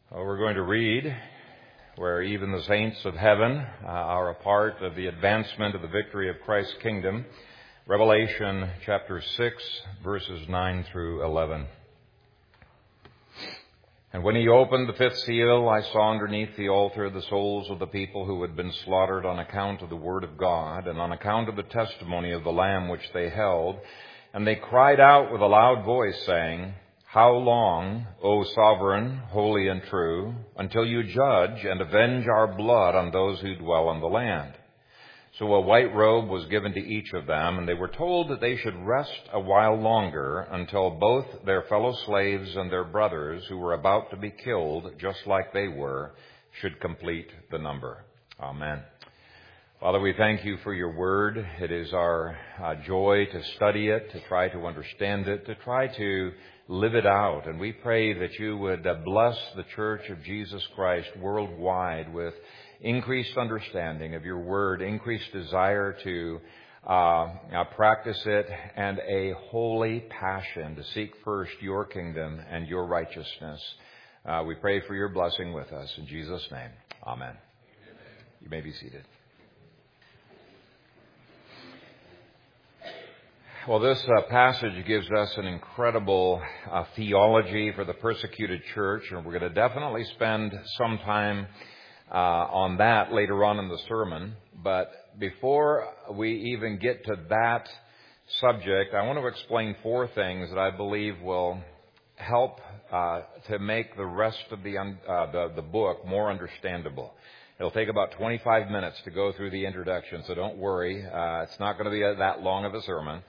Well, we're going to read where even the saints of heaven are a part of the advancement of the victory of Christ's kingdom. Revelation chapter 6, verses 9 through 11. And when he opened the fifth seal, I saw underneath the altar the souls of the people who had been slaughtered on account of the word of God and on account of the testimony of the Lamb which they held. And they cried out with a loud voice, saying, How long, O sovereign, holy and true, until you judge and avenge our blood on those who dwell on the land? So a white robe was given to each of them, and they were told that they should rest a while longer until both their fellow slaves and their brothers, who were about to be killed just like they were, should complete the number. Amen. Father, we thank you for your word. It is our joy to study it, to try to understand it, to try to live it out. And we pray that you would bless the Church of Jesus Christ worldwide with increased understanding of your word, increased desire to practice it, and a holy passion to seek first your kingdom and your righteousness. We pray for your blessing with us. In Jesus' name, amen. You may be seated. Well, this passage gives us an incredible theology for the persecuted church, and we're going to definitely spend some time on that later on in the sermon. But before we even get to that subject, I want to explain four things that I believe will help to make the rest of the book more understandable. It'll take about 25 minutes to go through the introduction, so don't worry. It's not going to be that long of a sermon.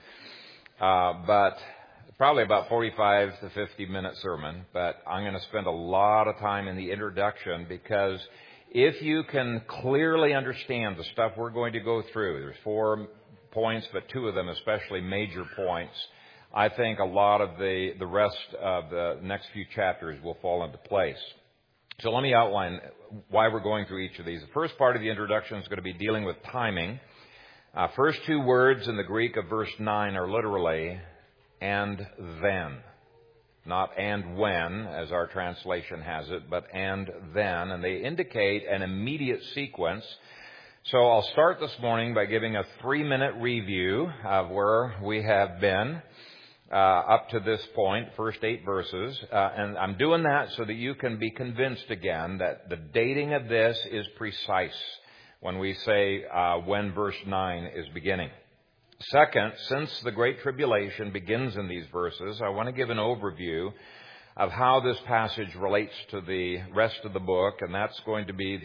But probably about 45 to 50 minute sermon. But I'm going to spend a lot of time in the introduction, because if you can clearly understand the stuff we're going to go through, there's 4 points, but 2 of them especially major points, I think a lot of the rest of the next few chapters will fall into place. So let me outline why we're going through each of these. The first part of the introduction is going to be dealing with timing. First 2 words in the Greek of verse 9 are literally, and then. Not and when, as our translation has it, but and then. And they indicate an immediate sequence. So I'll start this morning by giving a 3-minute review of where we have been up to this point, first 8 verses. And I'm doing that so that you can be convinced again that the dating of this is precise when we say when verse 9 is beginning. Second, since the Great Tribulation begins in these verses, I want to give an overview of how this passage relates to the rest of the book, and that's going to be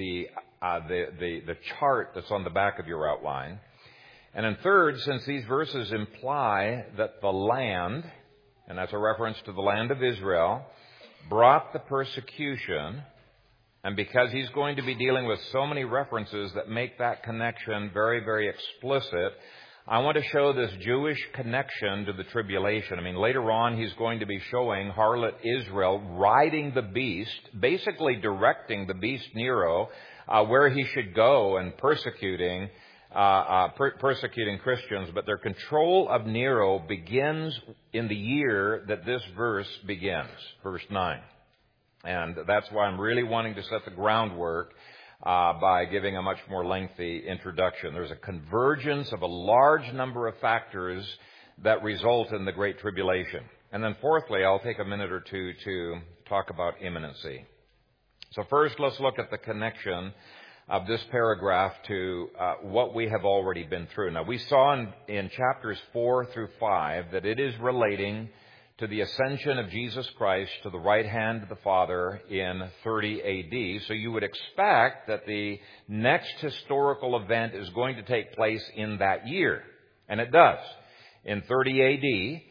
the chart that's on the back of your outline. And then third, since these verses imply that the land, and that's a reference to the land of Israel, brought the persecution, and because he's going to be dealing with so many references that make that connection very, very explicit, I want to show this Jewish connection to the tribulation. I mean, later on, he's going to be showing harlot Israel riding the beast, basically directing the beast Nero where he should go and persecuting Christians. But their control of Nero begins in the year that this verse begins, verse 9. And that's why I'm really wanting to set the groundwork by giving a much more lengthy introduction. There's a convergence of a large number of factors that result in the Great Tribulation. And then fourthly, I'll take a minute or two to talk about imminency. So first, let's look at the connection of this paragraph to what we have already been through. Now, we saw in chapters 4 through 5 that it is relating to the ascension of Jesus Christ to the right hand of the Father in 30 A.D. So you would expect that the next historical event is going to take place in that year. And it does. In 30 A.D.,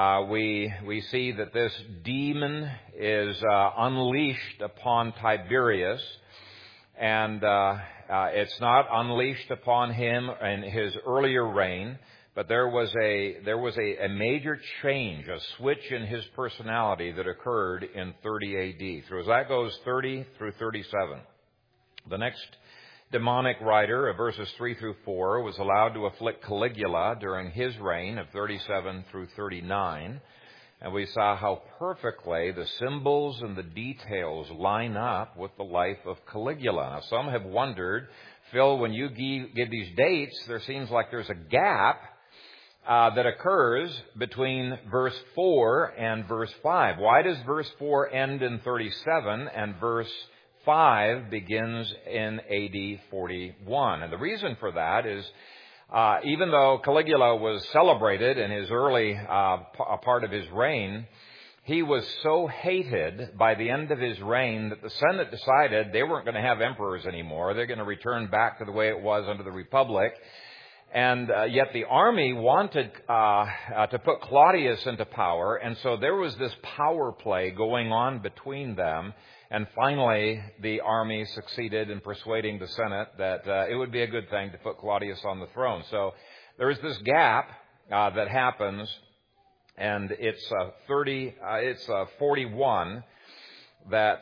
we see that this demon is unleashed upon Tiberius. And it's not unleashed upon him in his earlier reign, but there was a major change, a switch in his personality that occurred in 30 A.D. So as that goes 30 through 37. The next demonic rider of verses 3 through 4 was allowed to afflict Caligula during his reign of 37 through 39. And we saw how perfectly the symbols and the details line up with the life of Caligula. Now, some have wondered, Phil, when you give these dates, there seems like there's a gap that occurs between verse 4 and verse 5. Why does verse 4 end in 37 and verse 5 begins in AD 41? And the reason for that is even though Caligula was celebrated in his early part of his reign, he was so hated by the end of his reign that the Senate decided they weren't going to have emperors anymore. They're going to return back to the way it was under the Republic. And yet the army wanted to put Claudius into power, and so there was this power play going on between them. And finally, the army succeeded in persuading the Senate that it would be a good thing to put Claudius on the throne. So there is this gap that happens, and it's 41 that.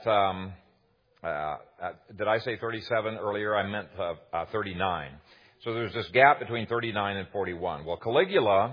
Did I say 37 earlier? I meant 39. So there's this gap between 39 and 41. Well, Caligula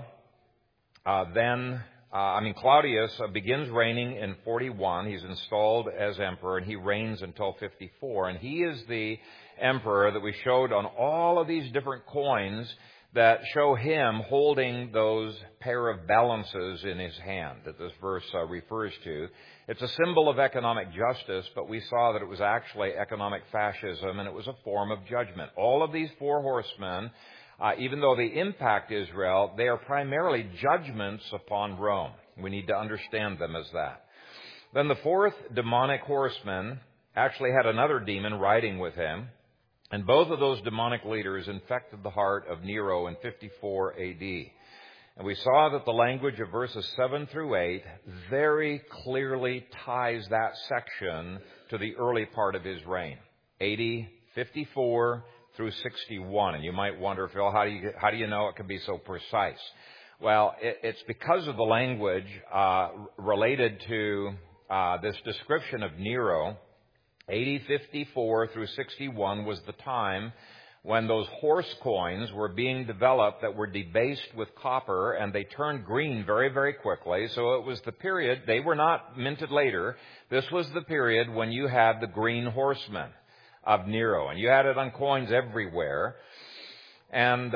Claudius begins reigning in 41. He's installed as emperor, and he reigns until 54. And he is the emperor that we showed on all of these different coins that show him holding those pair of balances in his hand that this verse refers to. It's a symbol of economic justice, but we saw that it was actually economic fascism, and it was a form of judgment. All of these four horsemen, even though they impact Israel, they are primarily judgments upon Rome. We need to understand them as that. Then the fourth demonic horseman actually had another demon riding with him, and both of those demonic leaders infected the heart of Nero in 54 A.D. And we saw that the language of verses 7 through 8 very clearly ties that section to the early part of his reign, AD 54 through 61. And you might wonder, Phil, how do you know it can be so precise? Well, it's because of the language related to this description of Nero. AD 54 through 61 was the time when those horse coins were being developed that were debased with copper, and they turned green very, very quickly. So it was the period, they were not minted later. This was the period when you had the green horsemen of Nero, and you had it on coins everywhere. And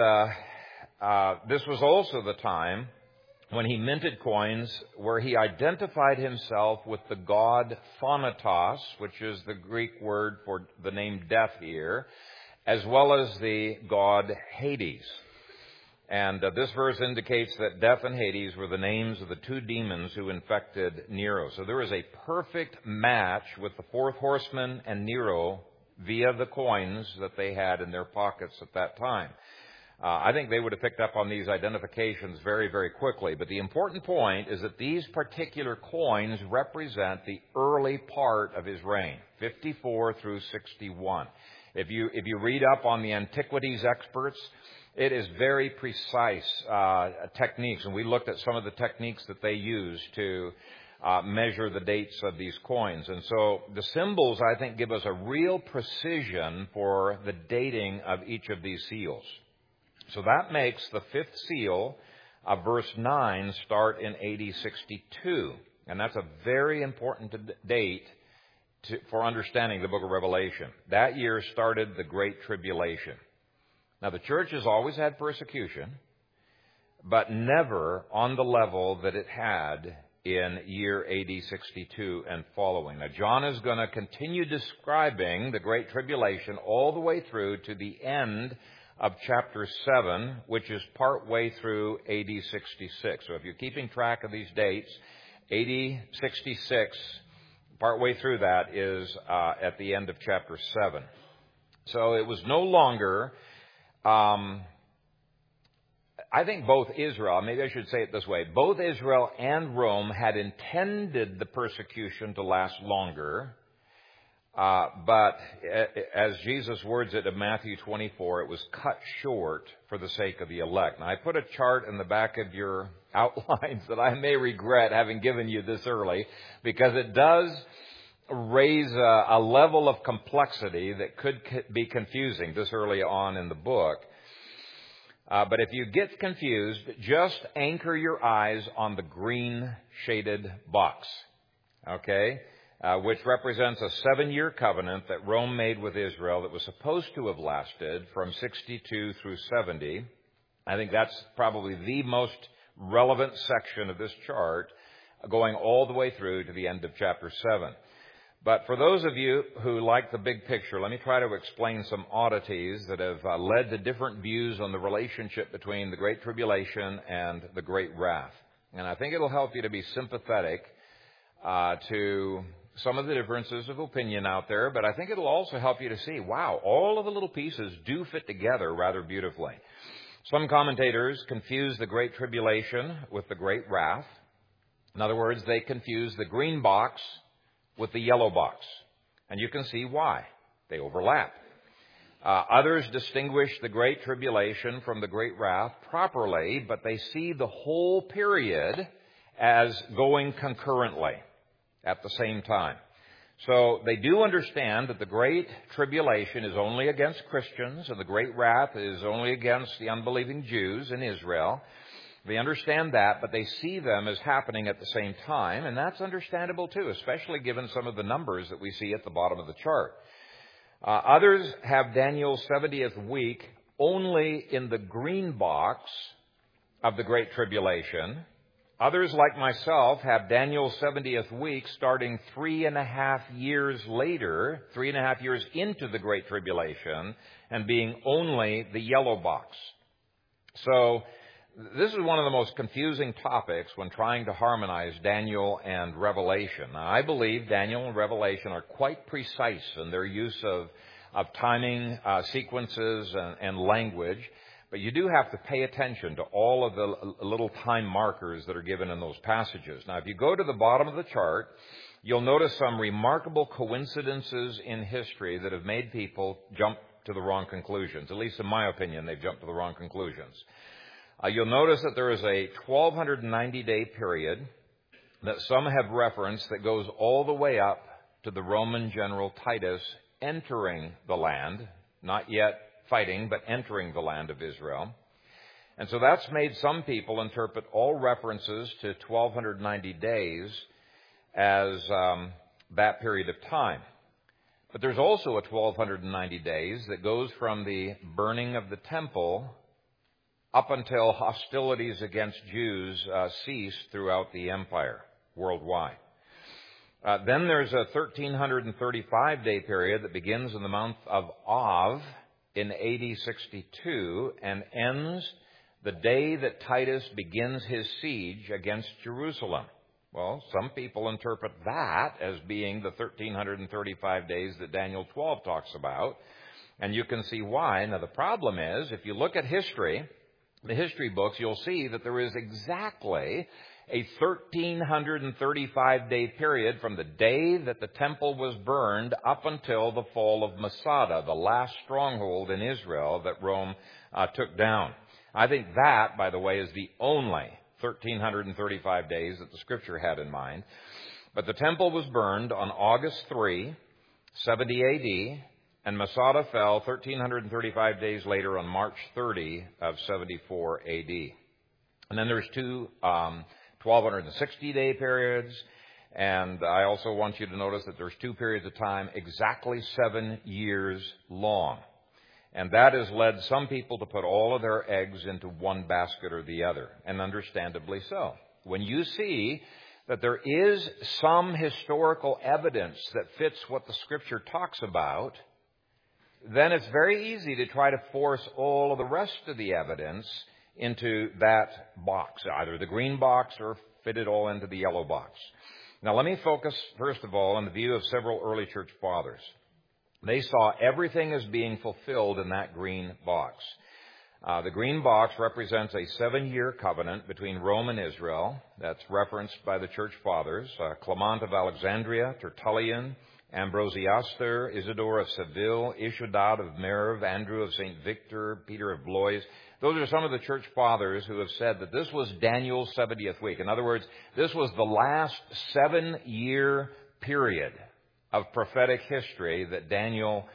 this was also the time when he minted coins where he identified himself with the god Thanatos, which is the Greek word for the name death here, as well as the god Hades. And this verse indicates that death and Hades were the names of the two demons who infected Nero. So there is a perfect match with the fourth horseman and Nero via the coins that they had in their pockets at that time. I think they would have picked up on these identifications very, very quickly. But the important point is that these particular coins represent the early part of his reign, 54 through 61. If you read up on the antiquities experts, it is very precise techniques. And we looked at some of the techniques that they use to measure the dates of these coins. And so the symbols, I think, give us a real precision for the dating of each of these seals. So that makes the fifth seal of verse 9 start in AD 62. And that's a very important date for understanding the book of Revelation. That year started the Great Tribulation. Now, the church has always had persecution, but never on the level that it had in year AD 62 and following. Now, John is going to continue describing the Great Tribulation all the way through to the end of chapter 7, which is part way through AD 66. So if you're keeping track of these dates, AD 66, part way through that is at the end of chapter 7. So it was no longer, I think both Israel, maybe I should say it this way, both Israel and Rome had intended the persecution to last longer. But as Jesus words it in Matthew 24, it was cut short for the sake of the elect. Now, I put a chart in the back of your outlines that I may regret having given you this early, because it does raise a level of complexity that could be confusing this early on in the book. But if you get confused, just anchor your eyes on the green shaded box, okay, which represents a 7-year covenant that Rome made with Israel that was supposed to have lasted from 62 through 70. I think that's probably the most relevant section of this chart, going all the way through to the end of chapter 7. But for those of you who like the big picture, let me try to explain some oddities that have led to different views on the relationship between the Great Tribulation and the Great Wrath. And I think it'll help you to be sympathetic to some of the differences of opinion out there, but I think it'll also help you to see, wow, all of the little pieces do fit together rather beautifully. Some commentators confuse the Great Tribulation with the Great Wrath. In other words, they confuse the green box with the yellow box. And you can see why. They overlap. Others distinguish the Great Tribulation from the Great Wrath properly, but they see the whole period as going concurrently at the same time. So they do understand that the Great Tribulation is only against Christians and the Great Wrath is only against the unbelieving Jews in Israel. They understand that, but they see them as happening at the same time, and that's understandable too, especially given some of the numbers that we see at the bottom of the chart. Others have Daniel's 70th week only in the green box of the Great Tribulation. Others, like myself, have Daniel's 70th week starting 3.5 years later, 3.5 years into the Great Tribulation, and being only the yellow box. So this is one of the most confusing topics when trying to harmonize Daniel and Revelation. Now, I believe Daniel and Revelation are quite precise in their use of timing, sequences, and language. But you do have to pay attention to all of the little time markers that are given in those passages. Now, if you go to the bottom of the chart, you'll notice some remarkable coincidences in history that have made people jump to the wrong conclusions. At least in my opinion, they've jumped to the wrong conclusions. You'll notice that there is a 1,290-day period that some have referenced that goes all the way up to the Roman general Titus entering the land, not yet fighting, but entering the land of Israel. And so that's made some people interpret all references to 1,290 days as that period of time. But there's also a 1,290 days that goes from the burning of the temple up until hostilities against Jews ceased throughout the empire worldwide. Then there's a 1,335-day period that begins in the month of Av in AD 62 and ends the day that Titus begins his siege against Jerusalem. Well, some people interpret that as being the 1,335 days that Daniel 12 talks about, and you can see why. Now, the problem is, if you look at history, the history books, you'll see that there is exactly a 1,335-day period from the day that the temple was burned up until the fall of Masada, the last stronghold in Israel that Rome took down. I think that, by the way, is the only 1,335 days that the Scripture had in mind. But the temple was burned on August 3, 70 A.D., and Masada fell 1,335 days later on March 30 of 74 A.D. And then there's two 1,260-day periods, and I also want you to notice that there's two periods of time exactly 7 years long. And that has led some people to put all of their eggs into one basket or the other, and understandably so. When you see that there is some historical evidence that fits what the Scripture talks about, then it's very easy to try to force all of the rest of the evidence into that box, either the green box or fit it all into the yellow box. Now, let me focus, first of all, on the view of several early church fathers. They saw everything as being fulfilled in that green box. The green box represents a 7-year covenant between Rome and Israel. That's referenced by the church fathers. Clement of Alexandria, Tertullian, Ambrosiaster, Isidore of Seville, Ishodad of Merv, Andrew of St. Victor, Peter of Blois. Those are some of the church fathers who have said that this was Daniel's 70th week. In other words, this was the last 7-year period of prophetic history that Daniel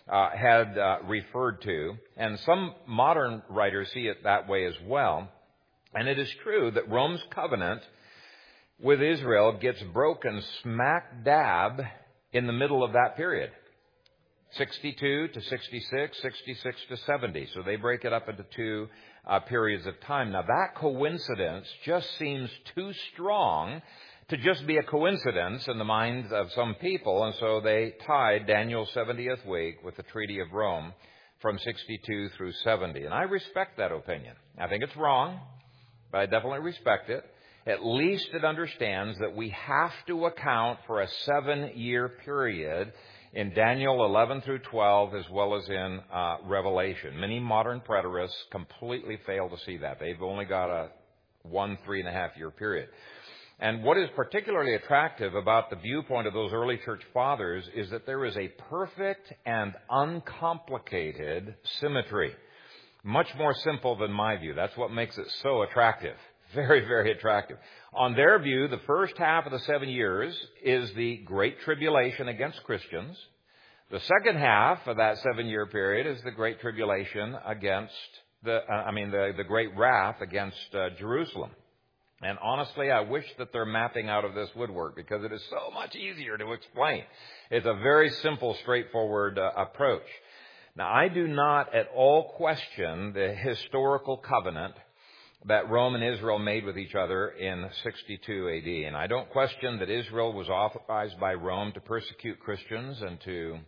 had referred to. And some modern writers see it that way as well. And it is true that Rome's covenant with Israel gets broken smack dab in the middle of that period. 62 to 66, 66 to 70. So they break it up into two periods of time. Now that coincidence just seems too strong to just be a coincidence in the minds of some people. And so they tied Daniel's 70th week with the Treaty of Rome from 62 through 70. And I respect that opinion. I think it's wrong, but I definitely respect it. At least it understands that we have to account for a 7-year period in Daniel 11 through 12, as well as in Revelation. Many modern preterists completely fail to see that. They've only got a 3.5 year period. And what is particularly attractive about the viewpoint of those early church fathers is that there is a perfect and uncomplicated symmetry. Much more simple than my view. That's what makes it so attractive. Very, very attractive. On their view, the first half of the 7 years is the Great Tribulation against Christians. The second half of that 7-year period is the Great Tribulation against the Great Wrath against Jerusalem. And honestly, I wish that they're mapping out of this woodwork because it is so much easier to explain. It's a very simple, straightforward approach. Now, I do not at all question the historical covenant that Rome and Israel made with each other in 62 AD. And I don't question that Israel was authorized by Rome to persecute Christians and to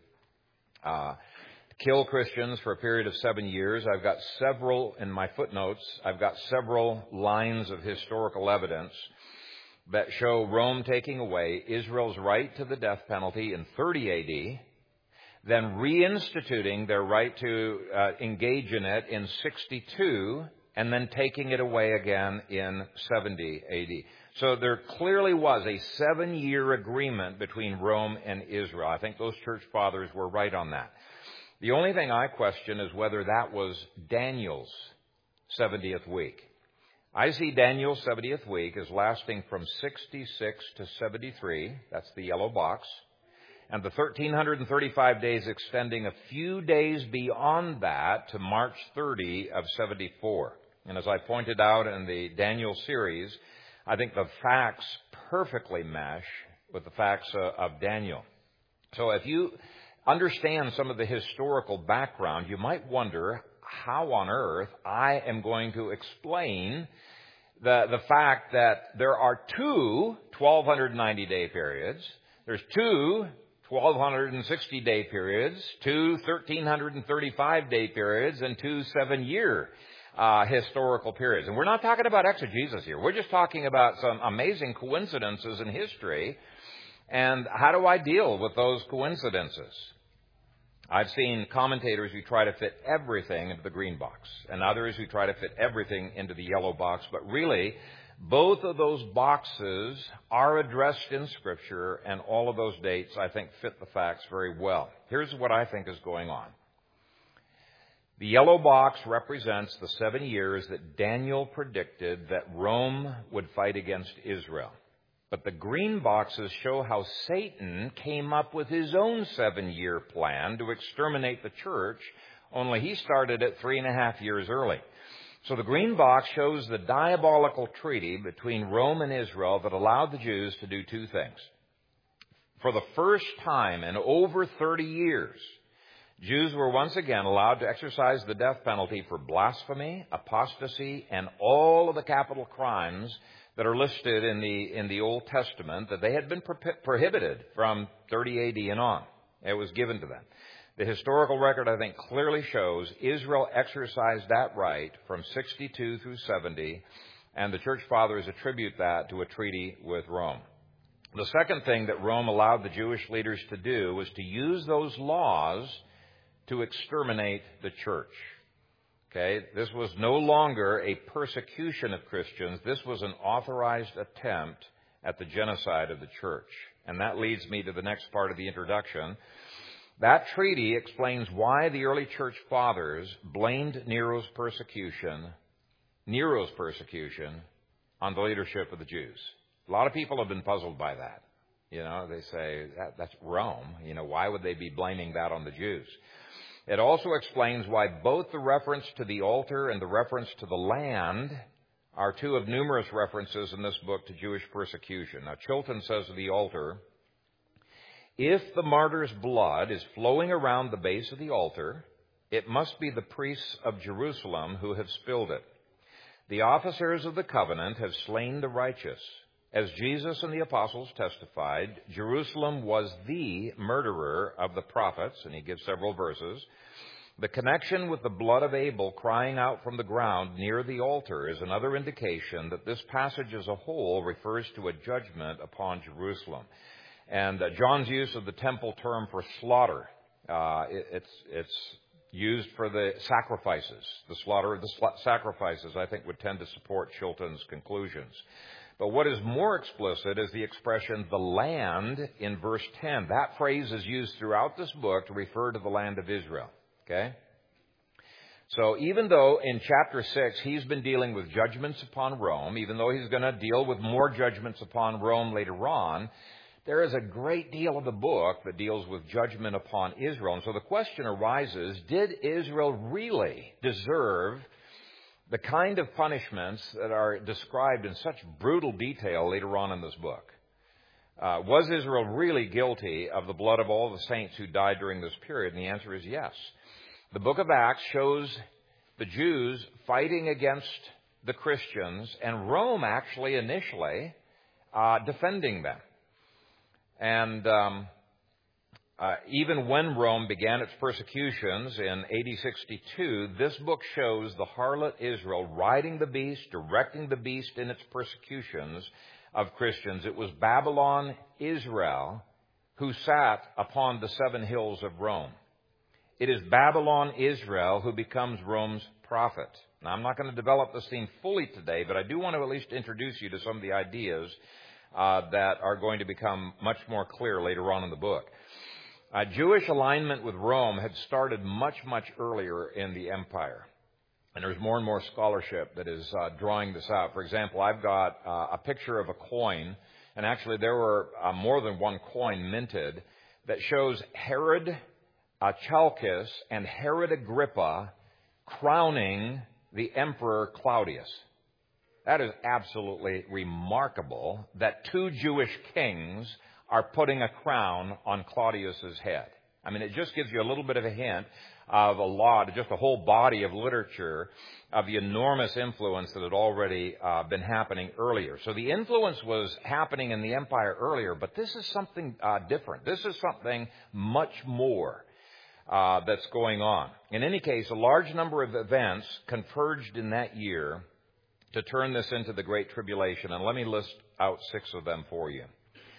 kill Christians for a period of 7 years. I've got several, in my footnotes, I've got several lines of historical evidence that show Rome taking away Israel's right to the death penalty in 30 AD, then reinstituting their right to engage in it in 62, and then taking it away again in 70 AD. So there clearly was a 7-year agreement between Rome and Israel. I think those church fathers were right on that. The only thing I question is whether that was Daniel's 70th week. I see Daniel's 70th week as lasting from 66 to 73. That's the yellow box. And the 1,335 days extending a few days beyond that to March 30 of 74. And as I pointed out in the Daniel series, I think the facts perfectly mesh with the facts of Daniel. So if you understand some of the historical background, you might wonder how on earth I am going to explain the fact that there are two 1,290-day periods. There's two 1,260-day periods, two 1,335-day periods, and two 7-year historical periods. And we're not talking about exegesis here. We're just talking about some amazing coincidences in history. And how do I deal with those coincidences? I've seen commentators who try to fit everything into the green box, and others who try to fit everything into the yellow box. But really, both of those boxes are addressed in Scripture, and all of those dates, I think, fit the facts very well. Here's what I think is going on. The yellow box represents the 7 years that Daniel predicted that Rome would fight against Israel. But the green boxes show how Satan came up with his own 7-year plan to exterminate the church, only he started it 3.5 years early. So the green box shows the diabolical treaty between Rome and Israel that allowed the Jews to do two things. For the first time in over 30 years, Jews were once again allowed to exercise the death penalty for blasphemy, apostasy, and all of the capital crimes that are listed in the Old Testament that they had been prohibited from 30 AD and on. It was given to them. The historical record, I think, clearly shows Israel exercised that right from 62 through 70, and the church fathers attribute that to a treaty with Rome. The second thing that Rome allowed the Jewish leaders to do was to use those laws to exterminate the church. Okay, this was no longer a persecution of Christians. This was an authorized attempt at the genocide of the church. And that leads me to the next part of the introduction. That treaty explains why the early church fathers blamed Nero's persecution on the leadership of the Jews. A lot of people have been puzzled by that. They say that's Rome. Why would they be blaming that on the Jews? It also explains why both the reference to the altar and the reference to the land are two of numerous references in this book to Jewish persecution. Now, Chilton says of the altar, if the martyr's blood is flowing around the base of the altar, it must be the priests of Jerusalem who have spilled it. The officers of the covenant have slain the righteous. As Jesus and the apostles testified, Jerusalem was the murderer of the prophets, and he gives several verses. The connection with the blood of Abel crying out from the ground near the altar is another indication that this passage as a whole refers to a judgment upon Jerusalem. And John's use of the temple term for slaughter, it's used for the sacrifices. The slaughter of the sacrifices, I think, would tend to support Chilton's conclusions. But what is more explicit is the expression, the land, in verse 10. That phrase is used throughout this book to refer to the land of Israel. Okay? So even though in chapter 6 he's been dealing with judgments upon Rome, even though he's going to deal with more judgments upon Rome later on, there is a great deal of the book that deals with judgment upon Israel. And so the question arises, did Israel really deserve the kind of punishments that are described in such brutal detail later on in this book? Was Israel really guilty of the blood of all the saints who died during this period? And the answer is yes. The book of Acts shows the Jews fighting against the Christians, and Rome actually initially defending them. And even when Rome began its persecutions in AD 62, this book shows the harlot Israel riding the beast, directing the beast in its persecutions of Christians. It was Babylon, Israel, who sat upon the 7 hills of Rome. It is Babylon, Israel, who becomes Rome's prophet. Now, I'm not going to develop this theme fully today, but I do want to at least introduce you to some of the ideas that are going to become much more clear later on in the book. Jewish alignment with Rome had started much, much earlier in the empire. And there's more and more scholarship that is drawing this out. For example, I've got a picture of a coin, and actually there were more than one coin minted, that shows Herod Chalkis and Herod Agrippa crowning the Emperor Claudius. That is absolutely remarkable that 2 Jewish kings are putting a crown on Claudius's head. I mean, it just gives you a little bit of a hint of just a whole body of literature of the enormous influence that had already been happening earlier. So the influence was happening in the empire earlier, but this is something different. This is something much more that's going on. In any case, a large number of events converged in that year to turn this into the Great Tribulation, and let me list out 6 of them for you.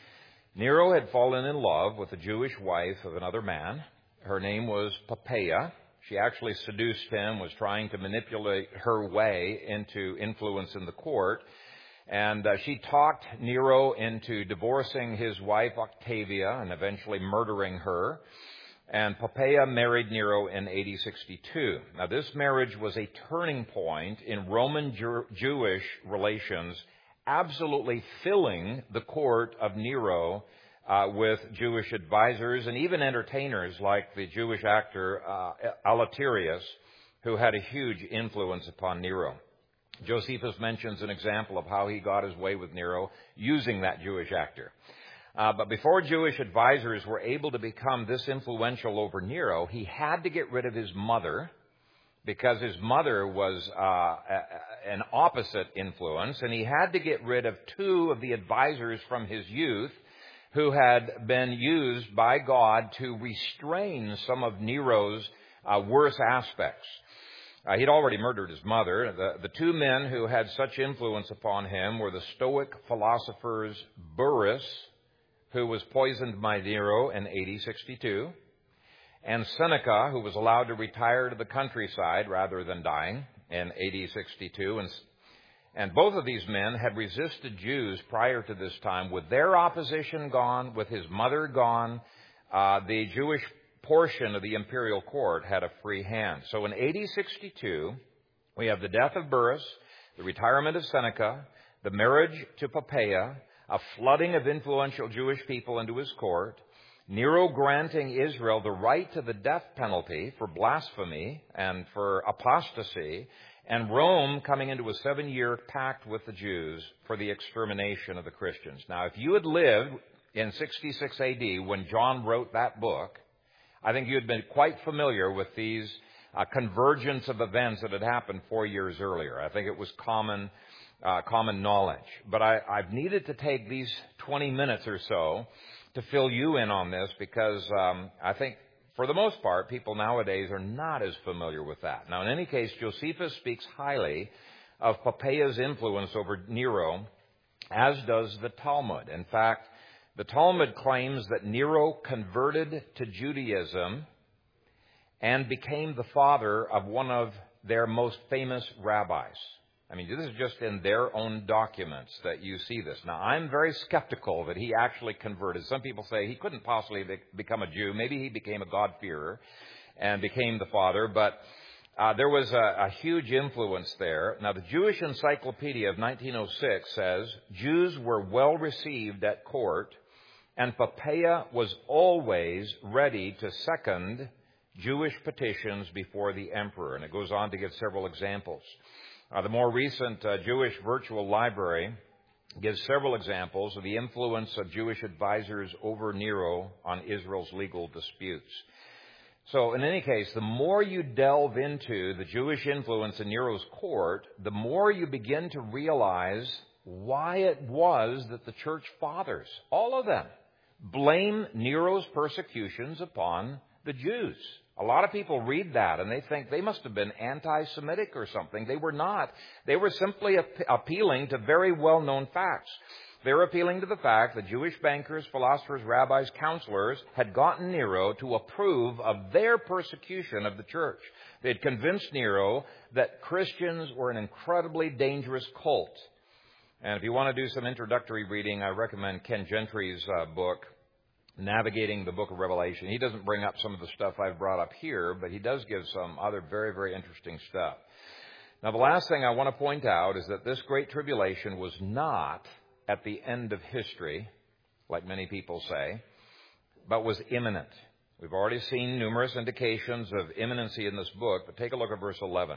Nero had fallen in love with a Jewish wife of another man. Her name was Poppaea. She actually seduced him, was trying to manipulate her way into influence in the court. And she talked Nero into divorcing his wife Octavia and eventually murdering her. And Poppaea married Nero in AD 62. Now, this marriage was a turning point in Roman Jewish relations, absolutely filling the court of Nero with Jewish advisors and even entertainers like the Jewish actor Alaterius, who had a huge influence upon Nero. Josephus mentions an example of how he got his way with Nero using that Jewish actor. But before Jewish advisors were able to become this influential over Nero, he had to get rid of his mother, because his mother was an opposite influence, and he had to get rid of 2 of the advisors from his youth who had been used by God to restrain some of Nero's worst aspects. He'd already murdered his mother. The 2 men who had such influence upon him were the Stoic philosophers Burrus, who was poisoned by Nero in AD 62, and Seneca, who was allowed to retire to the countryside rather than dying in AD 62. And both of these men had resisted Jews prior to this time. With their opposition gone, with his mother gone, the Jewish portion of the imperial court had a free hand. So in AD 62, we have the death of Burrus, the retirement of Seneca, the marriage to Poppaea, a flooding of influential Jewish people into his court, Nero granting Israel the right to the death penalty for blasphemy and for apostasy, and Rome coming into a 7-year pact with the Jews for the extermination of the Christians. Now, if you had lived in 66 AD when John wrote that book, I think you had been quite familiar with these convergence of events that had happened 4 years earlier. I think it was common knowledge. But I've needed to take these 20 minutes or so to fill you in on this because I think, for the most part, people nowadays are not as familiar with that. Now, in any case, Josephus speaks highly of Poppæa's influence over Nero, as does the Talmud. In fact, the Talmud claims that Nero converted to Judaism and became the father of one of their most famous rabbis. I mean, this is just in their own documents that you see this. Now, I'm very skeptical that he actually converted. Some people say he couldn't possibly become a Jew. Maybe he became a God-fearer and became the father, but there was a huge influence there. Now, the Jewish Encyclopedia of 1906 says Jews were well received at court, and Poppæa was always ready to second Jewish petitions before the emperor. And it goes on to give several examples. The more recent Jewish Virtual Library gives several examples of the influence of Jewish advisors over Nero on Israel's legal disputes. So in any case, the more you delve into the Jewish influence in Nero's court, the more you begin to realize why it was that the church fathers, all of them, blame Nero's persecutions upon the Jews. A lot of people read that and they think they must have been anti-Semitic or something. They were not. They were simply appealing to very well-known facts. They were appealing to the fact that Jewish bankers, philosophers, rabbis, counselors had gotten Nero to approve of their persecution of the church. They had convinced Nero that Christians were an incredibly dangerous cult. And if you want to do some introductory reading, I recommend Ken Gentry's book, Navigating the Book of Revelation. He doesn't bring up some of the stuff I've brought up here, but he does give some other very, very interesting stuff. Now, the last thing I want to point out is that this Great Tribulation was not at the end of history, like many people say, but was imminent. We've already seen numerous indications of imminency in this book, but take a look at verse 11.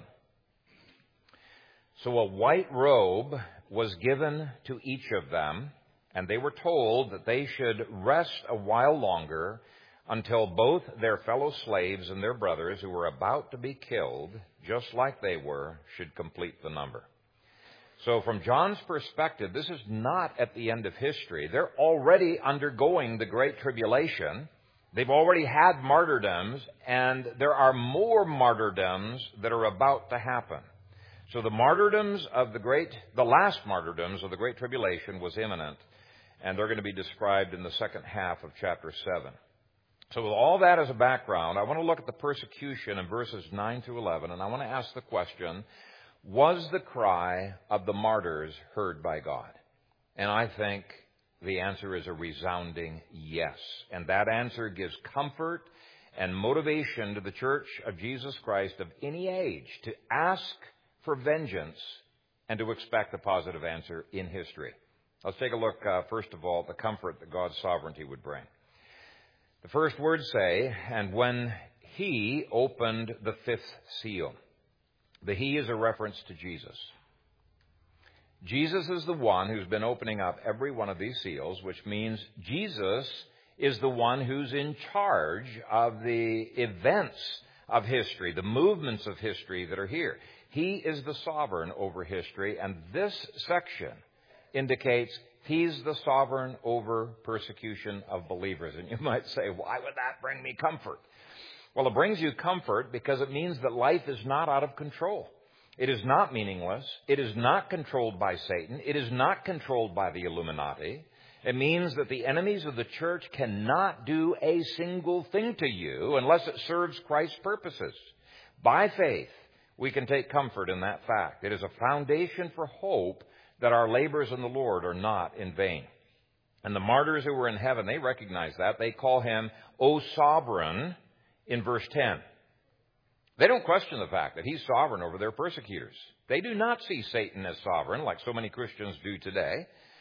So a white robe was given to each of them, and they were told that they should rest a while longer until both their fellow slaves and their brothers who were about to be killed, just like they were, should complete the number. So from John's perspective, this is not at the end of history. They're already undergoing the Great Tribulation. They've already had martyrdoms, and there are more martyrdoms that are about to happen. So the last martyrdoms of the Great Tribulation was imminent, and they're going to be described in the second half of chapter 7. So with all that as a background, I want to look at the persecution in verses 9 through 11, and I want to ask the question, was the cry of the martyrs heard by God? And I think the answer is a resounding yes. And that answer gives comfort and motivation to the Church of Jesus Christ of any age to ask for vengeance and to expect a positive answer in history. Let's take a look, first of all, at the comfort that God's sovereignty would bring. The first words say, and when he opened the fifth seal. The he is a reference to Jesus. Jesus is the one who's been opening up every one of these seals, which means Jesus is the one who's in charge of the events of history, the movements of history that are here. He is the sovereign over history, and this section indicates he's the sovereign over persecution of believers. And you might say, why would that bring me comfort? Well, it brings you comfort because it means that life is not out of control. It is not meaningless. It is not controlled by Satan. It is not controlled by the Illuminati. It means that the enemies of the church cannot do a single thing to you unless it serves Christ's purposes. By faith, we can take comfort in that fact. It is a foundation for hope that our labors in the Lord are not in vain. And the martyrs who were in heaven, they recognize that. They call him, O Sovereign, in verse 10. They don't question the fact that he's sovereign over their persecutors. They do not see Satan as sovereign, like so many Christians do today.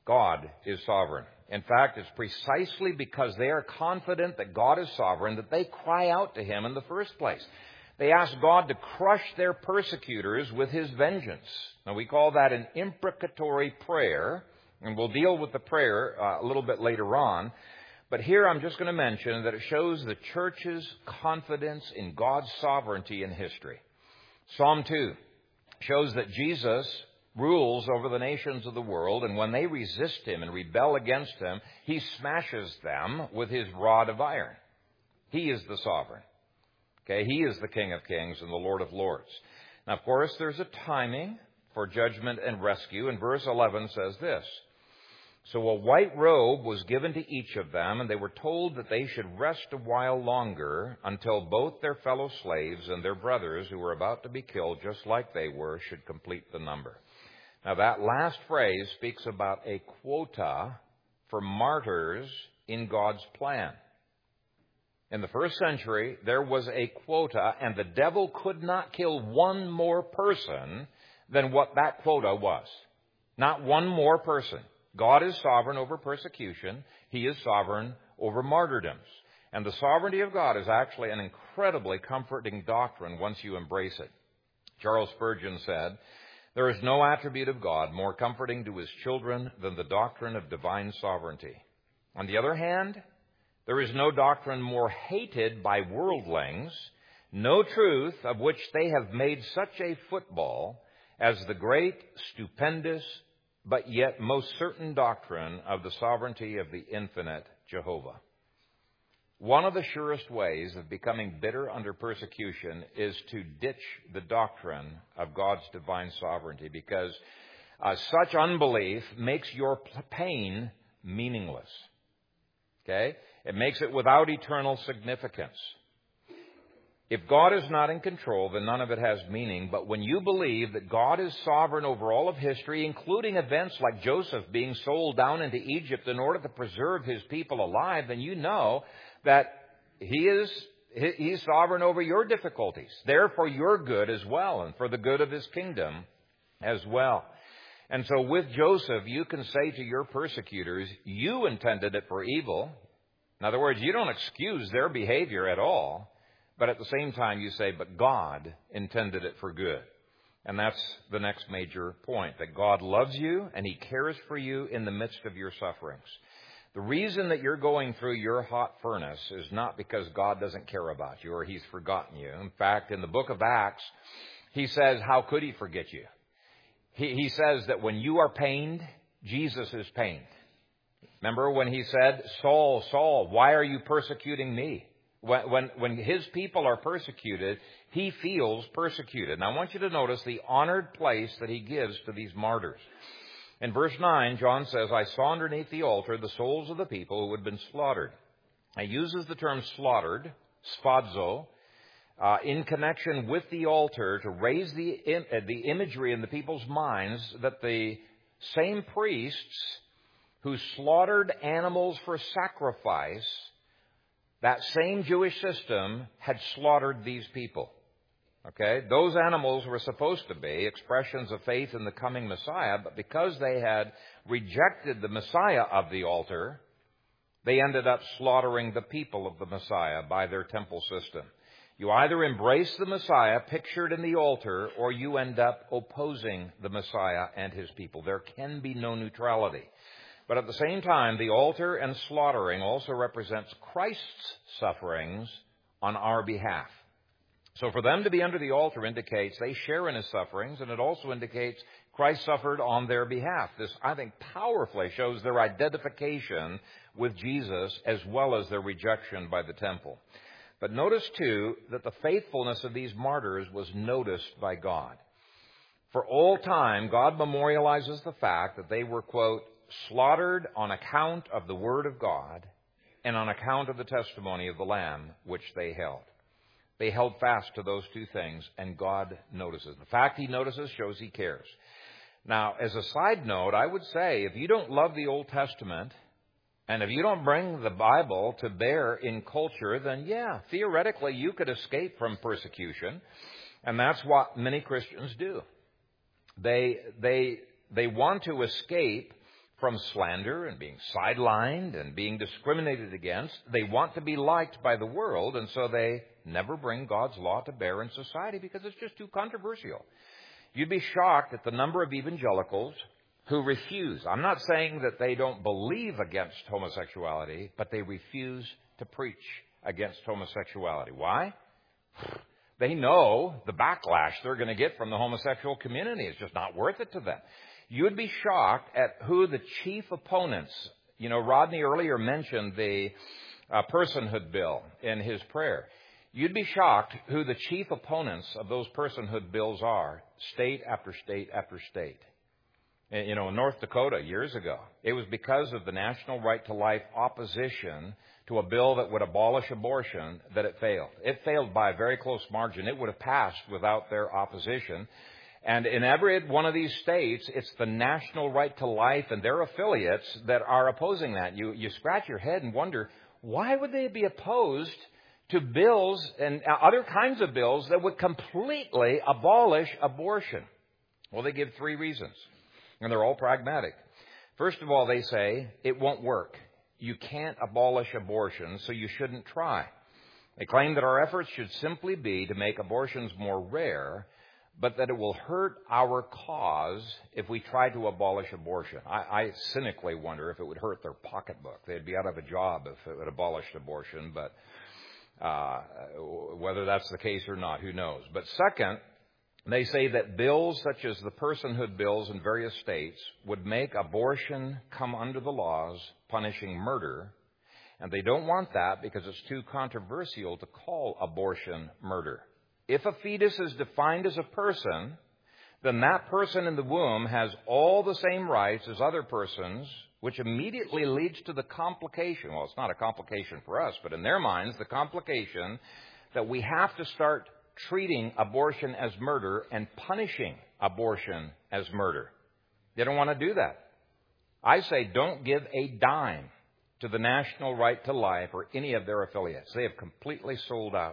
God is sovereign. In fact, it's precisely because they are confident that God is sovereign that they cry out to Him in the first place. They ask God to crush their persecutors with His vengeance. Now, we call that an imprecatory prayer, and we'll deal with the prayer a little bit later on. But here I'm just going to mention that it shows the church's confidence in God's sovereignty in history. Psalm 2 shows that Jesus rules over the nations of the world, and when they resist Him and rebel against Him, He smashes them with His rod of iron. He is the sovereign. Okay, He is the King of Kings and the Lord of Lords. Now, of course, there's a timing for judgment and rescue, and verse 11 says this: "So a white robe was given to each of them, and they were told that they should rest a while longer until both their fellow slaves and their brothers who were about to be killed just like they were should complete the number." Now, that last phrase speaks about a quota for martyrs in God's plan. In the first century, there was a quota, and the devil could not kill one more person than what that quota was. Not one more person. God is sovereign over persecution. He is sovereign over martyrdoms. And the sovereignty of God is actually an incredibly comforting doctrine once you embrace it. Charles Spurgeon said, "There is no attribute of God more comforting to His children than the doctrine of divine sovereignty. On the other hand, there is no doctrine more hated by worldlings, no truth of which they have made such a football as the great, stupendous, but yet most certain doctrine of the sovereignty of the infinite Jehovah." One of the surest ways of becoming bitter under persecution is to ditch the doctrine of God's divine sovereignty, because such unbelief makes your pain meaningless. Okay? It makes it without eternal significance. If God is not in control, then none of it has meaning. But when you believe that God is sovereign over all of history, including events like Joseph being sold down into Egypt in order to preserve his people alive, then you know that He's sovereign over your difficulties. They're for your good as well, and for the good of His kingdom as well. And so with Joseph, you can say to your persecutors, you intended it for evil. In other words, you don't excuse their behavior at all. But at the same time, you say, but God intended it for good. And that's the next major point, that God loves you and He cares for you in the midst of your sufferings. The reason that you're going through your hot furnace is not because God doesn't care about you or He's forgotten you. In fact, in the book of Acts, He says, how could He forget you? He says that when you are pained, Jesus is pained. Remember when He said, Saul, Saul, why are you persecuting me? When His people are persecuted, He feels persecuted. Now I want you to notice the honored place that He gives to these martyrs. In verse 9, John says, I saw underneath the altar the souls of the people who had been slaughtered. He uses the term slaughtered, sphadzo, in connection with the altar to raise the imagery in the people's minds that the same priests who slaughtered animals for sacrifice, that same Jewish system had slaughtered these people. Okay? Those animals were supposed to be expressions of faith in the coming Messiah, but because they had rejected the Messiah of the altar, they ended up slaughtering the people of the Messiah by their temple system. You either embrace the Messiah pictured in the altar, or you end up opposing the Messiah and His people. There can be no neutrality. But at the same time, the altar and slaughtering also represents Christ's sufferings on our behalf. So for them to be under the altar indicates they share in His sufferings, and it also indicates Christ suffered on their behalf. This, I think, powerfully shows their identification with Jesus as well as their rejection by the temple. But notice, too, that the faithfulness of these martyrs was noticed by God. For all time, God memorializes the fact that they were, quote, slaughtered on account of the Word of God and on account of the testimony of the Lamb which they held. They held fast to those two things, and God notices. The fact He notices shows He cares. Now, as a side note, I would say if you don't love the Old Testament, and if you don't bring the Bible to bear in culture, then yeah, theoretically you could escape from persecution. And that's what many Christians do. They want to escape from slander and being sidelined and being discriminated against. They want to be liked by the world, and so they never bring God's law to bear in society because it's just too controversial. You'd be shocked at the number of evangelicals who refuse. I'm not saying that they don't believe against homosexuality, but they refuse to preach against homosexuality. Why? They know the backlash they're going to get from the homosexual community. It's just not worth it to them. You'd be shocked at who the chief opponents. You know, Rodney earlier mentioned the personhood bill in his prayer. You'd be shocked who the chief opponents of those personhood bills are, state after state after state. You know, in North Dakota years ago, it was because of the National Right to Life opposition to a bill that would abolish abortion that it failed. It failed by a very close margin. It would have passed without their opposition. And in every one of these states, it's the National Right to Life and their affiliates that are opposing that. You scratch your head and wonder, why would they be opposed to bills and other kinds of bills that would completely abolish abortion? Well, they give three reasons, and they're all pragmatic. First of all, they say it won't work. You can't abolish abortion, so you shouldn't try. They claim that our efforts should simply be to make abortions more rare, but that it will hurt our cause if we try to abolish abortion. I cynically wonder if it would hurt their pocketbook. They'd be out of a job if it would abolish abortion, but whether that's the case or not, who knows. But second, they say that bills such as the personhood bills in various states would make abortion come under the laws punishing murder, and they don't want that because it's too controversial to call abortion murder. If a fetus is defined as a person, then that person in the womb has all the same rights as other persons, which immediately leads to the complication. Well, it's not a complication for us, but in their minds, the complication that we have to start treating abortion as murder and punishing abortion as murder. They don't want to do that. I say don't give a dime to the National Right to Life or any of their affiliates. They have completely sold out.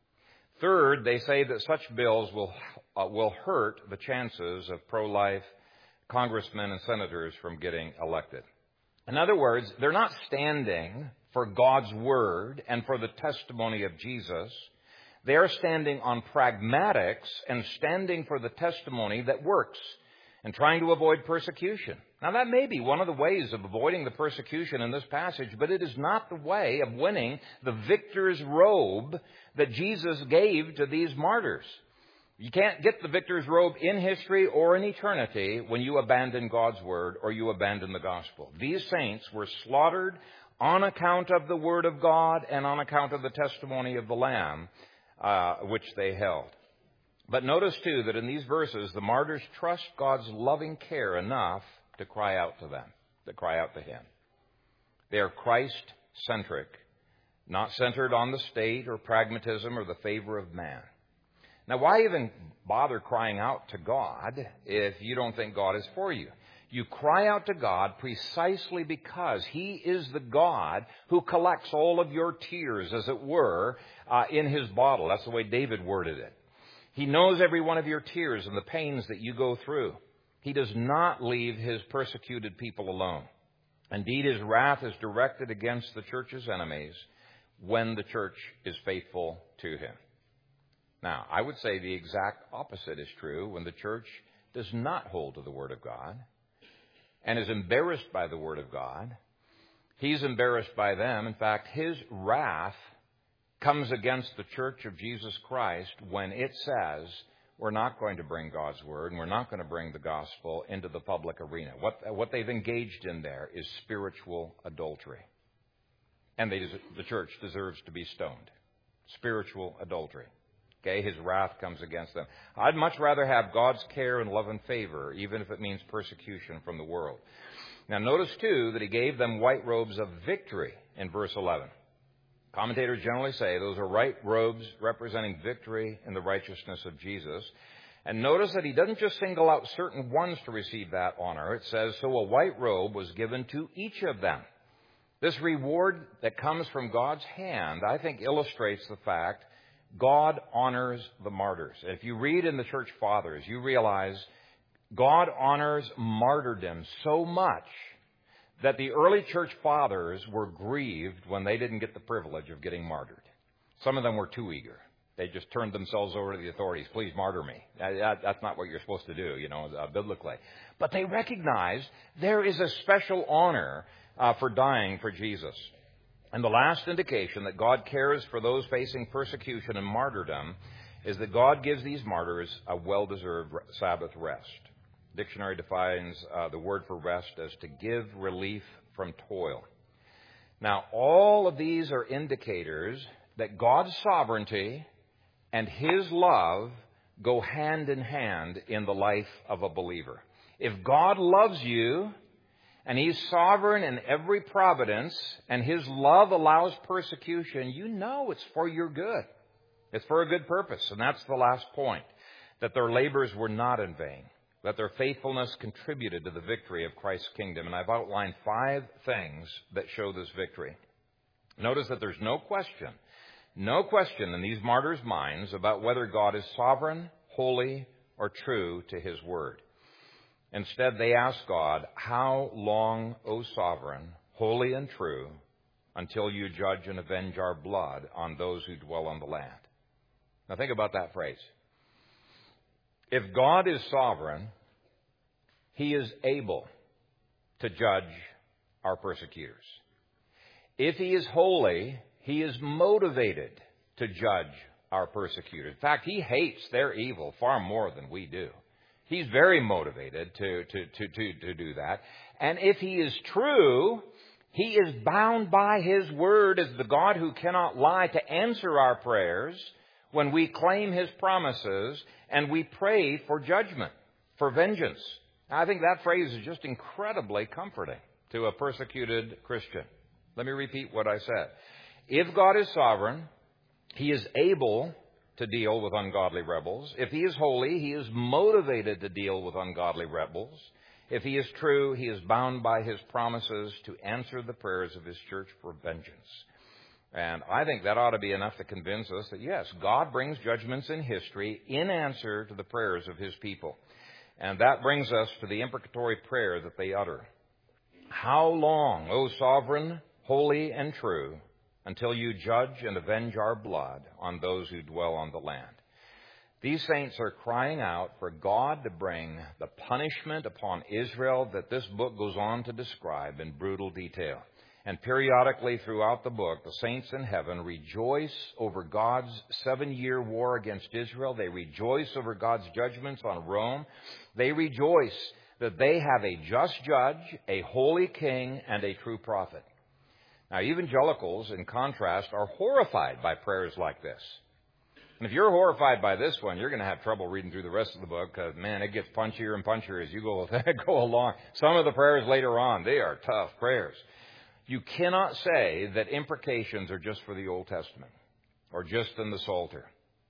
Third, they say that such bills will hurt the chances of pro-life congressmen and senators from getting elected. In other words, they're not standing for God's word and for the testimony of Jesus. They are standing on pragmatics and standing for the testimony that works and trying to avoid persecution. Now, that may be one of the ways of avoiding the persecution in this passage, but it is not the way of winning the victor's robe that Jesus gave to these martyrs. You can't get the victor's robe in history or in eternity when you abandon God's word or you abandon the gospel. These saints were slaughtered on account of the word of God and on account of the testimony of the Lamb, which they held. But notice, too, that in these verses, the martyrs trust God's loving care enough to cry out to them, to cry out to Him. They are Christ-centric, not centered on the state or pragmatism or the favor of man. Now, why even bother crying out to God if you don't think God is for you? You cry out to God precisely because He is the God who collects all of your tears, as it were, in His bottle. That's the way David worded it. He knows every one of your tears and the pains that you go through. He does not leave His persecuted people alone. Indeed, His wrath is directed against the church's enemies when the church is faithful to Him. Now, I would say the exact opposite is true when the church does not hold to the Word of God and is embarrassed by the Word of God. He's embarrassed by them. In fact, His wrath comes against the Church of Jesus Christ when it says we're not going to bring God's Word and we're not going to bring the gospel into the public arena. What they've engaged in there is spiritual adultery. And the church deserves to be stoned. Spiritual adultery. Okay, His wrath comes against them. I'd much rather have God's care and love and favor, even if it means persecution from the world. Now, notice, too, that He gave them white robes of victory in verse 11. Commentators generally say those are white robes representing victory in the righteousness of Jesus. And notice that He doesn't just single out certain ones to receive that honor. It says, so a white robe was given to each of them. This reward that comes from God's hand, I think, illustrates the fact God honors the martyrs. If you read in the Church Fathers, you realize God honors martyrdom so much that the early church fathers were grieved when they didn't get the privilege of getting martyred. Some of them were too eager. They just turned themselves over to the authorities. Please martyr me. That's not what you're supposed to do, biblically. But they recognized there is a special honor for dying for Jesus. And the last indication that God cares for those facing persecution and martyrdom is that God gives these martyrs a well-deserved Sabbath rest. Dictionary defines the word for rest as to give relief from toil. Now, all of these are indicators that God's sovereignty and His love go hand in hand in the life of a believer. If God loves you and He's sovereign in every providence and His love allows persecution, you know it's for your good. It's for a good purpose. And that's the last point, that their labors were not in vain, that their faithfulness contributed to the victory of Christ's kingdom. And I've outlined 5 things that show this victory. Notice that there's no question in these martyrs' minds about whether God is sovereign, holy, or true to His word. Instead, they ask God, "How long, O sovereign, holy and true, until you judge and avenge our blood on those who dwell on the land?" Now think about that phrase. If God is sovereign, He is able to judge our persecutors. If He is holy, He is motivated to judge our persecutors. In fact, He hates their evil far more than we do. He's very motivated to do that. And if He is true, He is bound by His word as the God who cannot lie to answer our prayers when we claim His promises and we pray for judgment, for vengeance. I think that phrase is just incredibly comforting to a persecuted Christian. Let me repeat what I said. If God is sovereign, He is able to deal with ungodly rebels. If He is holy, He is motivated to deal with ungodly rebels. If He is true, He is bound by His promises to answer the prayers of His church for vengeance. And I think that ought to be enough to convince us that, yes, God brings judgments in history in answer to the prayers of His people. And that brings us to the imprecatory prayer that they utter. "How long, O sovereign, holy, and true, until you judge and avenge our blood on those who dwell on the land?" These saints are crying out for God to bring the punishment upon Israel that this book goes on to describe in brutal detail. And periodically throughout the book, the saints in heaven rejoice over God's 7-year war against Israel. They rejoice over God's judgments on Rome. They rejoice that they have a just judge, a holy king, and a true prophet. Now, evangelicals, in contrast, are horrified by prayers like this. And if you're horrified by this one, you're going to have trouble reading through the rest of the book because, man, it gets punchier and punchier as you go along. Some of the prayers later on, they are tough prayers. You cannot say that imprecations are just for the Old Testament or just in the Psalter.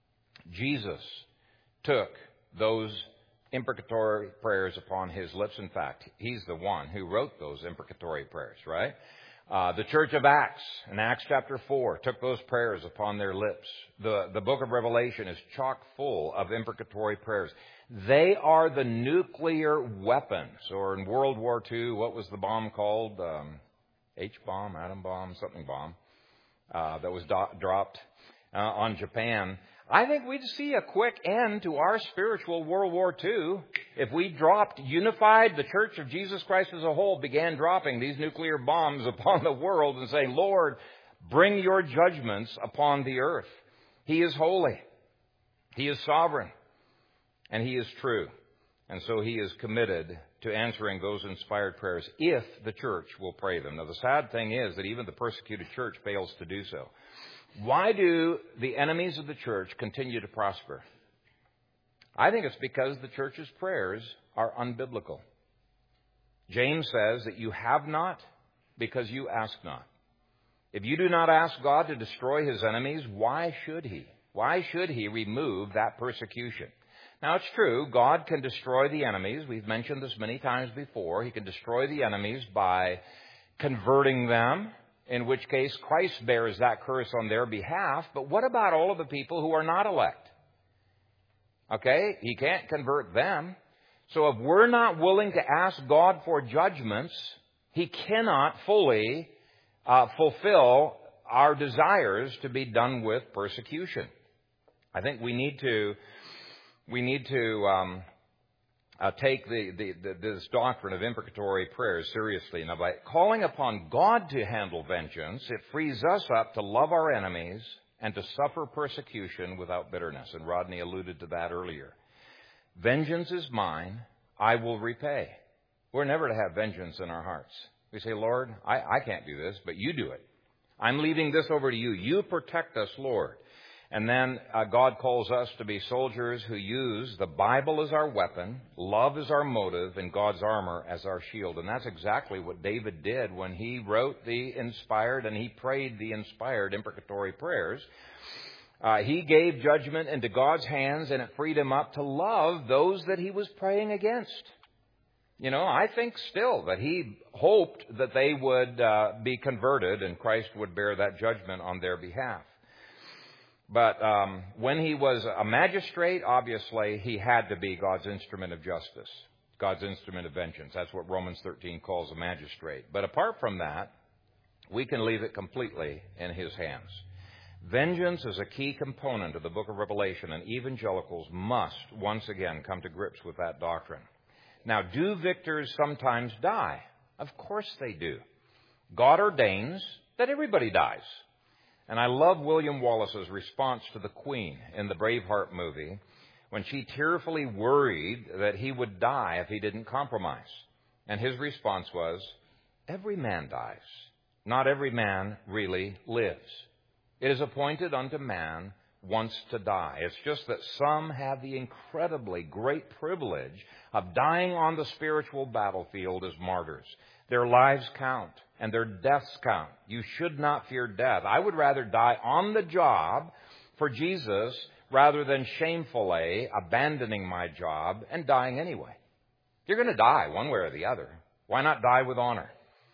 Jesus took those imprecatory prayers upon His lips. In fact, He's the one who wrote those imprecatory prayers, right? The church of Acts, in Acts chapter 4, took those prayers upon their lips. The book of Revelation is chock full of imprecatory prayers. They are the nuclear weapons. Or in World War II, what was the bomb called? H-bomb, atom bomb, something bomb, that was dropped on Japan. I think we'd see a quick end to our spiritual World War II if we unified the Church of Jesus Christ as a whole, began dropping these nuclear bombs upon the world and saying, "Lord, bring your judgments upon the earth." He is holy. He is sovereign. And He is true. And so He is committed to answering those inspired prayers if the church will pray them. Now, the sad thing is that even the persecuted church fails to do so. Why do the enemies of the church continue to prosper? I think it's because the church's prayers are unbiblical. James says that you have not because you ask not. If you do not ask God to destroy His enemies, why should He? Why should He remove that persecution? Now, it's true, God can destroy the enemies. We've mentioned this many times before. He can destroy the enemies by converting them, in which case Christ bears that curse on their behalf. But what about all of the people who are not elect? Okay, He can't convert them. So if we're not willing to ask God for judgments, He cannot fully fulfill our desires to be done with persecution. I think we need to take this doctrine of imprecatory prayers seriously. Now, by calling upon God to handle vengeance, it frees us up to love our enemies and to suffer persecution without bitterness. And Rodney alluded to that earlier. Vengeance is mine, I will repay. We're never to have vengeance in our hearts. We say, Lord, I can't do this, but you do it. I'm leaving this over to you. You protect us, Lord. And then God calls us to be soldiers who use the Bible as our weapon, love as our motive, and God's armor as our shield. And that's exactly what David did when he wrote the inspired and he prayed the inspired imprecatory prayers. He gave judgment into God's hands, and it freed him up to love those that he was praying against. You know, I think still that he hoped that they would be converted and Christ would bear that judgment on their behalf. But when he was a magistrate, obviously, he had to be God's instrument of justice, God's instrument of vengeance. That's what Romans 13 calls a magistrate. But apart from that, we can leave it completely in his hands. Vengeance is a key component of the book of Revelation, and evangelicals must once again come to grips with that doctrine. Now, do victors sometimes die? Of course they do. God ordains that everybody dies. And I love William Wallace's response to the Queen in the Braveheart movie when she tearfully worried that he would die if he didn't compromise. And his response was, every man dies. Not every man really lives. It is appointed unto man once to die. It's just that some have the incredibly great privilege of dying on the spiritual battlefield as martyrs. Their lives count and their deaths count. You should not fear death. I would rather die on the job for Jesus rather than shamefully abandoning my job and dying anyway. You're going to die one way or the other. Why not die with honor?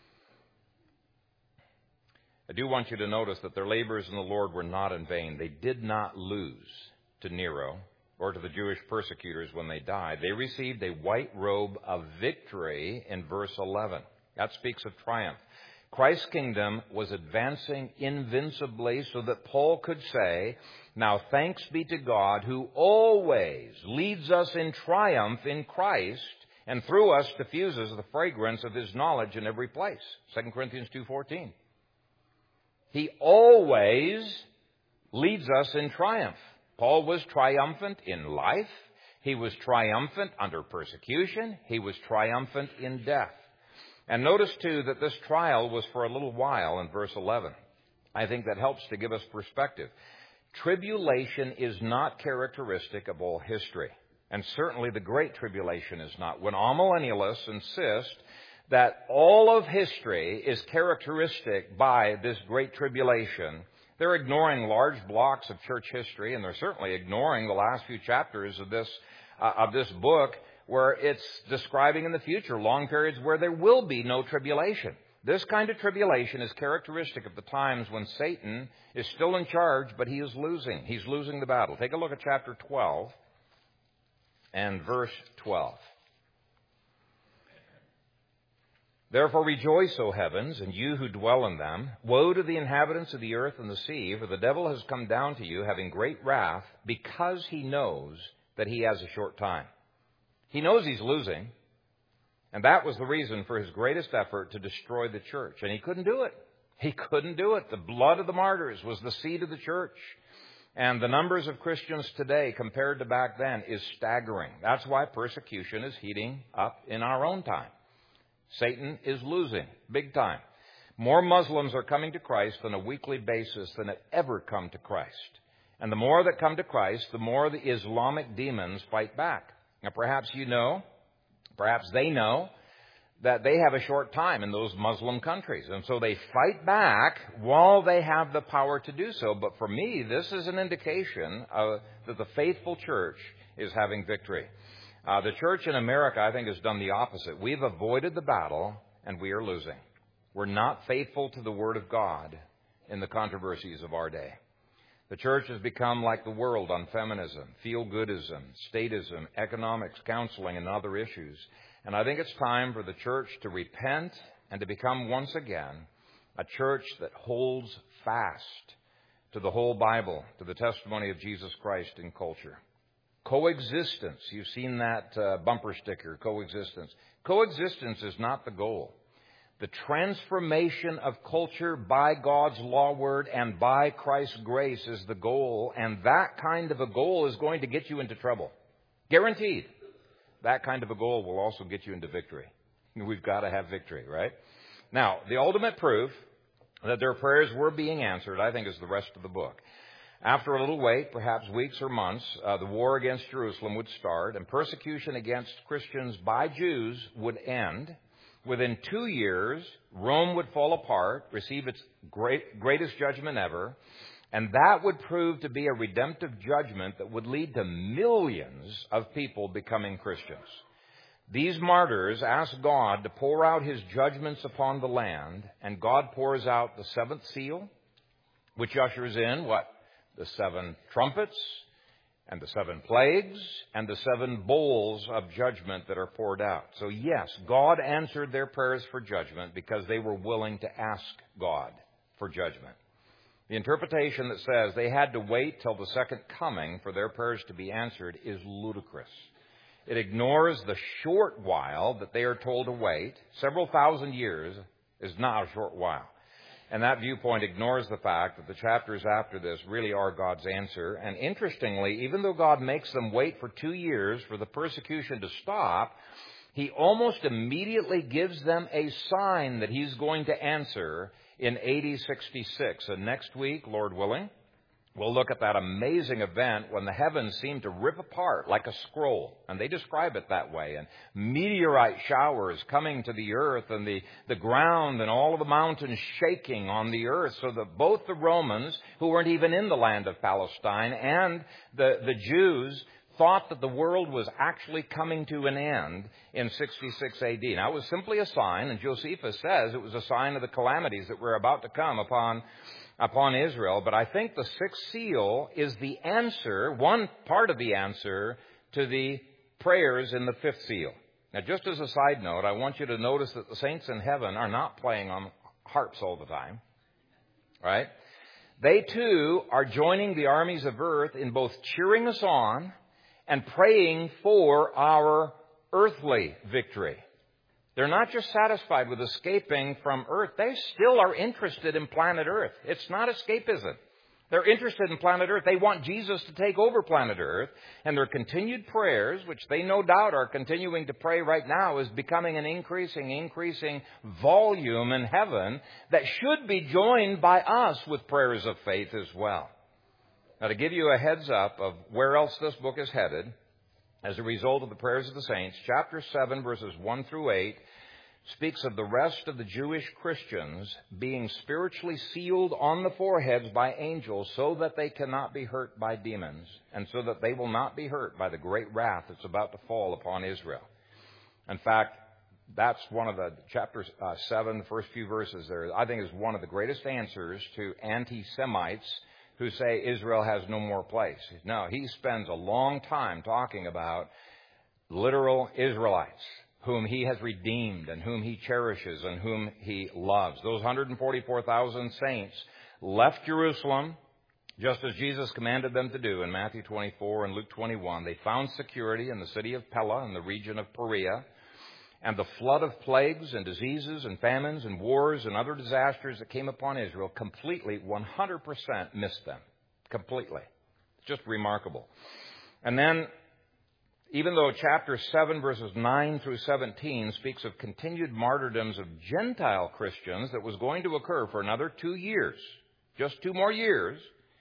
I do want you to notice that their labors in the Lord were not in vain. They did not lose to Nero or to the Jewish persecutors when they died. They received a white robe of victory in verse 11. That speaks of triumph. Christ's kingdom was advancing invincibly so that Paul could say, now thanks be to God who always leads us in triumph in Christ and through us diffuses the fragrance of his knowledge in every place. 2 Corinthians 2:14. He always leads us in triumph. Paul was triumphant in life. He was triumphant under persecution. He was triumphant in death. And notice, too, that this trial was for a little while in verse 11. I think that helps to give us perspective. Tribulation is not characteristic of all history. And certainly the Great Tribulation is not. When amillennialists insist that all of history is characteristic by this Great Tribulation, they're ignoring large blocks of church history, and they're certainly ignoring the last few chapters of this book where it's describing in the future long periods where there will be no tribulation. This kind of tribulation is characteristic of the times when Satan is still in charge, but he is losing. He's losing the battle. Take a look at chapter 12 and verse 12. Therefore rejoice, O heavens, and you who dwell in them. Woe to the inhabitants of the earth and the sea, for the devil has come down to you, having great wrath, because he knows that he has a short time. He knows he's losing, and that was the reason for his greatest effort to destroy the church. And he couldn't do it. He couldn't do it. The blood of the martyrs was the seed of the church. And the numbers of Christians today compared to back then is staggering. That's why persecution is heating up in our own time. Satan is losing big time. More Muslims are coming to Christ on a weekly basis than have ever come to Christ. And the more that come to Christ, the more the Islamic demons fight back. Now, perhaps you know, perhaps they know, that they have a short time in those Muslim countries. And so they fight back while they have the power to do so. But for me, this is an indication that the faithful church is having victory. The church in America, I think, has done the opposite. We've avoided the battle, and we are losing. We're not faithful to the Word of God in the controversies of our day. The church has become like the world on feminism, feel-goodism, statism, economics, counseling, and other issues. And I think it's time for the church to repent and to become once again a church that holds fast to the whole Bible, to the testimony of Jesus Christ in culture. Coexistence. You've seen that bumper sticker, coexistence. Coexistence is not the goal. The transformation of culture by God's law word and by Christ's grace is the goal, and that kind of a goal is going to get you into trouble. Guaranteed. That kind of a goal will also get you into victory. We've got to have victory, right? Now, the ultimate proof that their prayers were being answered, I think, is the rest of the book. After a little wait, perhaps weeks or months, the war against Jerusalem would start, and persecution against Christians by Jews would end. Within 2 years, Rome would fall apart, receive its greatest judgment ever, and that would prove to be a redemptive judgment that would lead to millions of people becoming Christians. These martyrs asked God to pour out His judgments upon the land, and God pours out the seventh seal, which ushers in what? The 7 trumpets, and the 7 plagues, and the 7 bowls of judgment that are poured out. So yes, God answered their prayers for judgment because they were willing to ask God for judgment. The interpretation that says they had to wait till the second coming for their prayers to be answered is ludicrous. It ignores the short while that they are told to wait. Several thousand years is not a short while. And that viewpoint ignores the fact that the chapters after this really are God's answer. And interestingly, even though God makes them wait for 2 years for the persecution to stop, He almost immediately gives them a sign that He's going to answer in AD 66. And next week, Lord willing, we'll look at that amazing event when the heavens seem to rip apart like a scroll. And they describe it that way. And meteorite showers coming to the earth, and the ground and all of the mountains shaking on the earth, so that both the Romans, who weren't even in the land of Palestine, and the Jews thought that the world was actually coming to an end in 66 AD. Now, it was simply a sign, and Josephus says it was a sign of the calamities that were about to come upon Israel. But I think the sixth seal is the answer, one part of the answer, to the prayers in the fifth seal. Now, just as a side note, I want you to notice that the saints in heaven are not playing on harps all the time, right? They, too, are joining the armies of earth in both cheering us on and praying for our earthly victory. They're not just satisfied with escaping from earth. They still are interested in planet earth. It's not escapism. They're interested in planet earth. They want Jesus to take over planet earth. And their continued prayers, which they no doubt are continuing to pray right now, is becoming an increasing volume in heaven that should be joined by us with prayers of faith as well. Now, to give you a heads up of where else this book is headed, as a result of the prayers of the saints, chapter 7, verses 1 through 8, speaks of the rest of the Jewish Christians being spiritually sealed on the foreheads by angels so that they cannot be hurt by demons, and so that they will not be hurt by the great wrath that's about to fall upon Israel. In fact, that's one of the chapter 7, the first few verses there, I think is one of the greatest answers to anti-Semites who say Israel has no more place. No, he spends a long time talking about literal Israelites, whom he has redeemed and whom he cherishes and whom he loves. Those 144,000 saints left Jerusalem, just as Jesus commanded them to do in Matthew 24 and Luke 21. They found security in the city of Pella in the region of Perea. And the flood of plagues and diseases and famines and wars and other disasters that came upon Israel completely, 100% missed them. Completely. It's just remarkable. And then, even though chapter 7, verses 9 through 17 speaks of continued martyrdoms of Gentile Christians that was going to occur for another 2 years, just 2 more years,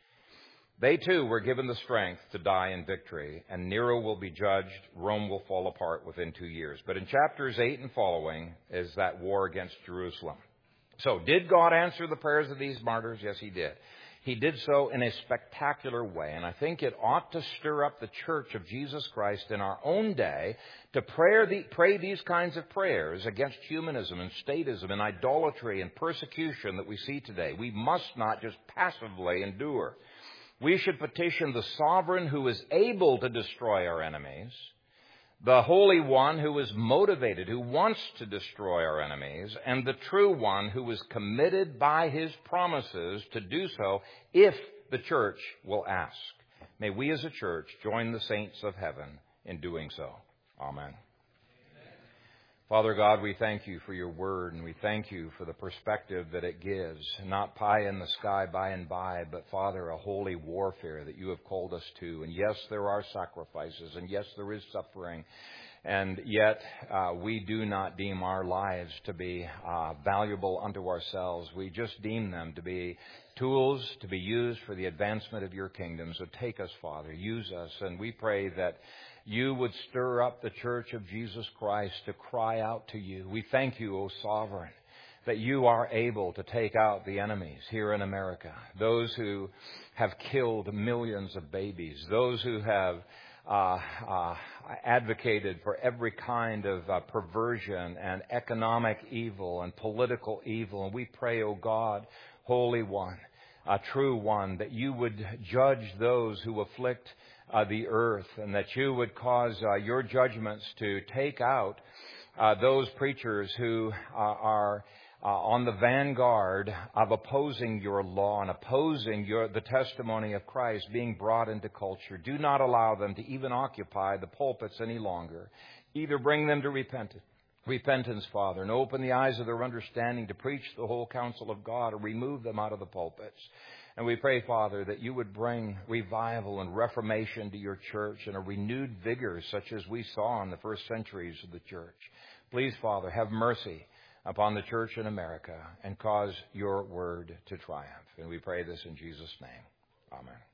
they too were given the strength to die in victory, and Nero will be judged. Rome will fall apart within 2 years. But in chapters 8 and following is that war against Jerusalem. So did God answer the prayers of these martyrs? Yes, He did. He did so in a spectacular way, and I think it ought to stir up the church of Jesus Christ in our own day to pray these kinds of prayers against humanism and statism and idolatry and persecution that we see today. We must not just passively endure. We should petition the sovereign who is able to destroy our enemies, the Holy One who is motivated, who wants to destroy our enemies, and the true One who is committed by His promises to do so if the church will ask. May we as a church join the saints of heaven in doing so. Amen. Father God, we thank you for your word, and we thank you for the perspective that it gives. Not pie in the sky by and by, but Father, a holy warfare that you have called us to. And yes, there are sacrifices, and yes, there is suffering. And yet, we do not deem our lives to be valuable unto ourselves. We just deem them to be tools to be used for the advancement of your kingdom. So take us, Father, use us, and we pray that you would stir up the church of Jesus Christ to cry out to you. We thank you, O Sovereign, that you are able to take out the enemies here in America, those who have killed millions of babies, those who have advocated for every kind of perversion and economic evil and political evil. And we pray, O God, Holy One, a true One, that you would judge those who afflict the earth, and that you would cause your judgments to take out those preachers who are on the vanguard of opposing your law and opposing the testimony of Christ being brought into culture. Do not allow them to even occupy the pulpits any longer. Either bring them to repentance, Father, and open the eyes of their understanding to preach the whole counsel of God, or remove them out of the pulpits. And we pray, Father, that you would bring revival and reformation to your church and a renewed vigor such as we saw in the first centuries of the church. Please, Father, have mercy upon the church in America and cause your word to triumph. And we pray this in Jesus' name. Amen.